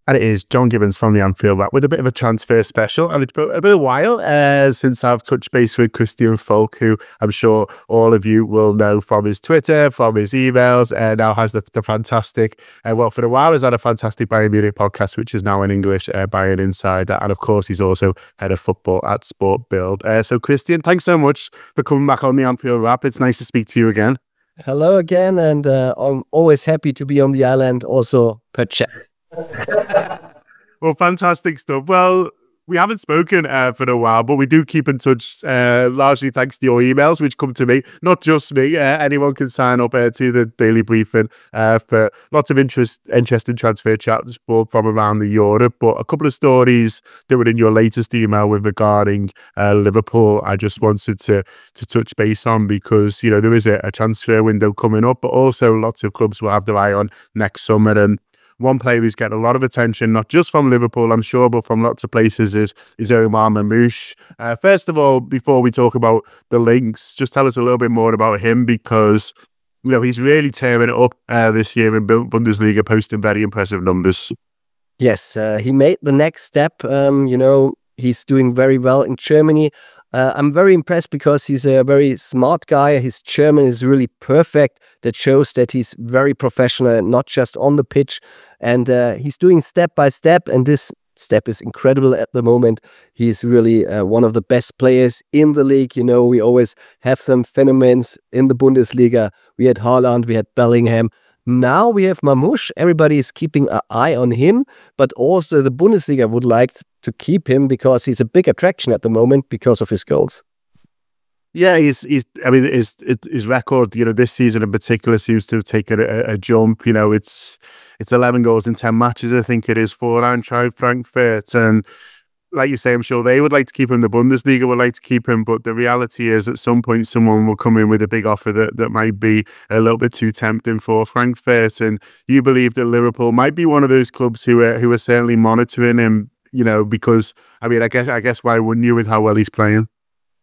And it is John Gibbons from the Anfield Wrap with a bit of a transfer special. And it's been a bit of a while since I've touched base with Christian Falk, who I'm sure all of you will know from his Twitter, from his emails, and now has the fantastic, well, for a while has had a fantastic Bayern Munich podcast, which is now in English, Bayern Insider. And of course, he's also head of football at Sport Bild. So Christian, thanks so much for coming back on the Anfield Wrap. It's nice to speak to you again. Hello again, and I'm always happy to be on the island, also per chat. Well, fantastic stuff. Well, we haven't spoken for a while, but we do keep in touch, largely thanks to your emails, which come to me, not just me. Anyone can sign up to the daily briefing for lots of interesting transfer chats from around the Europe. But a couple of stories that were in your latest email with regarding Liverpool, I just wanted to touch base on because, you know, there is a transfer window coming up, but also lots of clubs will have their eye on next summer. And one player who's getting a lot of attention, not just from Liverpool, I'm sure, but from lots of places, is Omar Mamouche. First of all, before we talk about the links, just tell us a little bit more about him because, you know, he's really tearing it up this year in Bundesliga, posting very impressive numbers. Yes, he made the next step. He's doing very well in Germany. I'm very impressed because he's a very smart guy. His German is really perfect. That shows that he's very professional and not just on the pitch. And he's doing step by step. And this step is incredible at the moment. He's really one of the best players in the league. You know, we always have some phenomena in the Bundesliga. We had Haaland, we had Bellingham. Now we have Mamouche. Everybody is keeping an eye on him, but also the Bundesliga would like to keep him because he's a big attraction at the moment because of his goals. Yeah, his record, you know, this season in particular seems to have taken a jump. You know, it's 11 goals in 10 matches, I think it is, for Eintracht Frankfurt. And like you say, I'm sure they would like to keep him. The Bundesliga would like to keep him. But the reality is at some point someone will come in with a big offer that might be a little bit too tempting for Frankfurt. And you believe that Liverpool might be one of those clubs who are certainly monitoring him, you know, because, I mean, I guess why wouldn't you with how well he's playing?